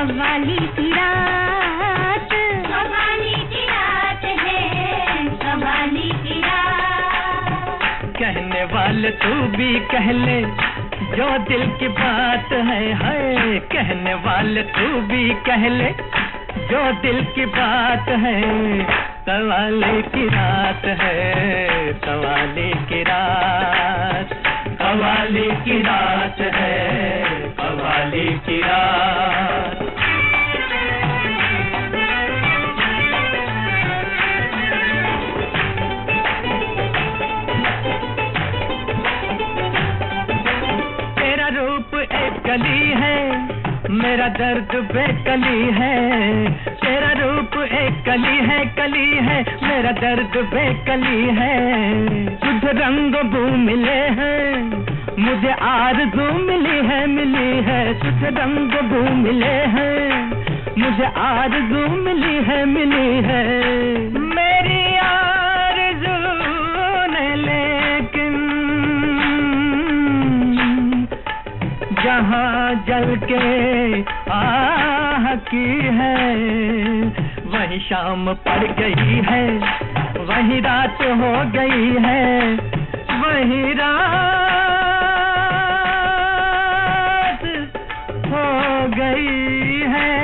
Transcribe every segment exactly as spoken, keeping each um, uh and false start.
कव्वाली की रात, कव्वाली की रात है, कव्वाली की रात। कहने वाले तू भी कह ले जो दिल की बात है, है कहने वाले तू भी कह ले जो दिल की बात है। कव्वाली की रात है, कव्वाली की रात, कव्वाली की रात है, कव्वाली की रात। तेरा रूप एक कली है, मेरा दर्द बेकली है। तेरा रूप एक कली है, कली है, मेरा दर्द बेकली है। तुझे रंग बू मिले हैं, मुझे आरज़ू मिली है, मिली है। तुझे रंग बू मिले हैं, मुझे आरज़ू मिली है, मिली है। मेरी आरज़ू ने लेकिन जहाँ जल के आह की है, वही शाम पड़ गई है, वही रात हो गई है, वही रात हो गई है।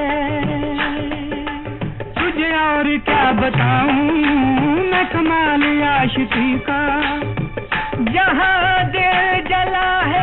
तुझे और क्या बताऊं मैं कमाल आशिकी का, जहाँ दिल जला है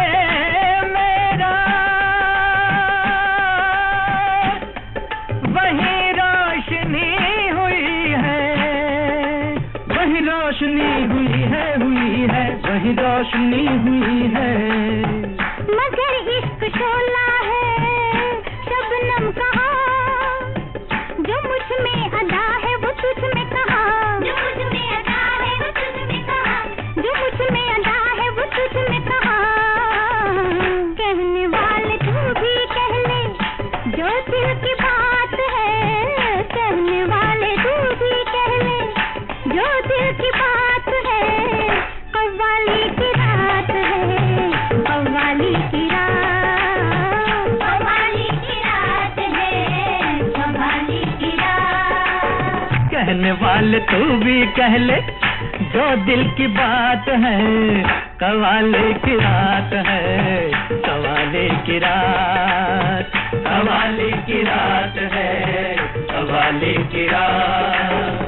रोशनी हुई है, हुई है, वही रोशनी हुई है। मगर इश्क शोला है शबनम कहाँ, जो मुझ में अदा है वो तुझ में कहाँ, जो मुझ में अदा है वो तुझ में कहाँ, जो मुझ में अदा है वो तुझ में कहाँ। कहने वाले तू भी कह ले जो दिल की बात है, कहने वाले तू भी कह ले जो दिल की बात है। कव्वाली की रात है, कव्वाली की रात, कव्वाली की रात है, कव्वाली की रात। कहने वाले तू भी कह ले जो दिल की बात है। कव्वाली की रात है, कव्वाली की रात, कव्वाली की रात है, कव्वाली की रात।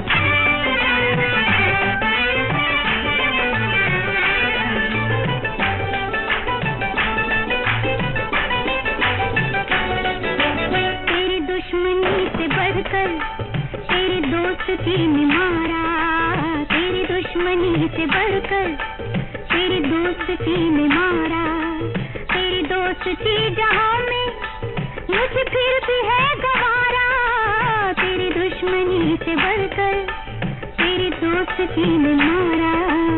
तेरी दोस्ती ने मारा, तेरी दुश्मनी से बढ़कर तेरी दोस्ती ने मारा। तेरी दोस्ती जहां में मुझे फिर भी है गवारा, तेरी दुश्मनी से बढ़कर तेरी दोस्ती ने मारा।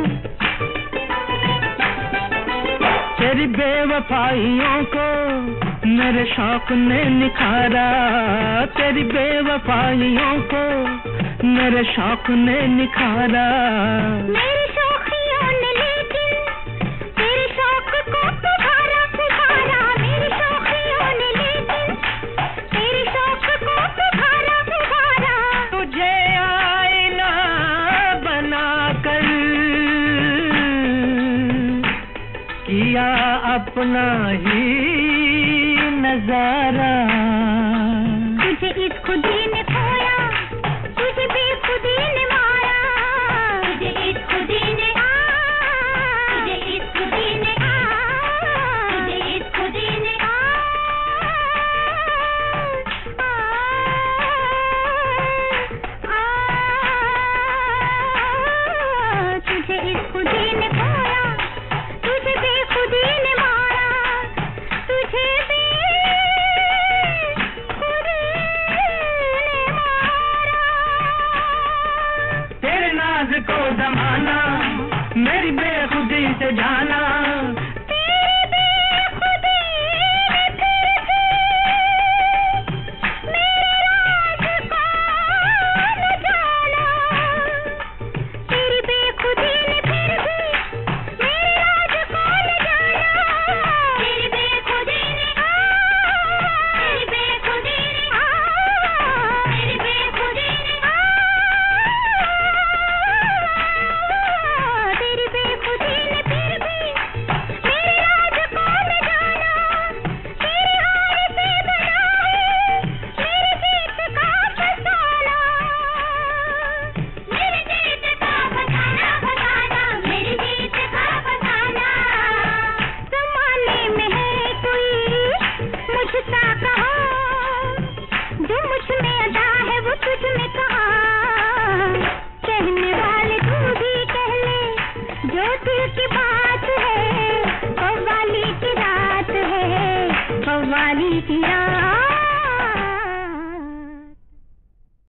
तेरी बेवफाइयों को मेरे शौक ने निखारा, तेरी बेवफाइयों को मेरे शौक ने निखारा। मेरी शौकियों ने लेकिन तेरे शौक को पुकारा, पुकारा। मेरी शौकियों ने लेकिन तेरे शौक को पुकारा, पुकारा। तुझे आईना बनाकर किया अपना ही नजारा। तुझे इस खुदी ने खोया, तुझे भी खुदी ने मारा। तुझे इस खुदी ने आ, तुझे इस खुदी ने आ, तुझे इस खुदी ने आ, आ, तुझे इस खुदी ने खोया, तुझे भी खुदी ने मारा। की राह